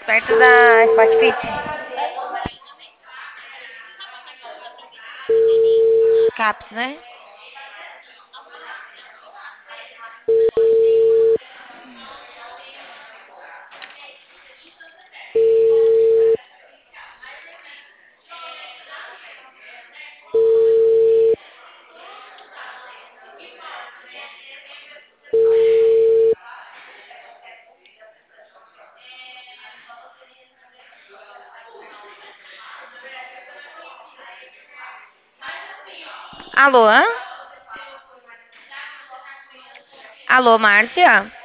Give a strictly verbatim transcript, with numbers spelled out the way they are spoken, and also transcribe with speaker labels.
Speaker 1: Perto da Spot Fit. Caps, né? Alô? Alô, Márcia?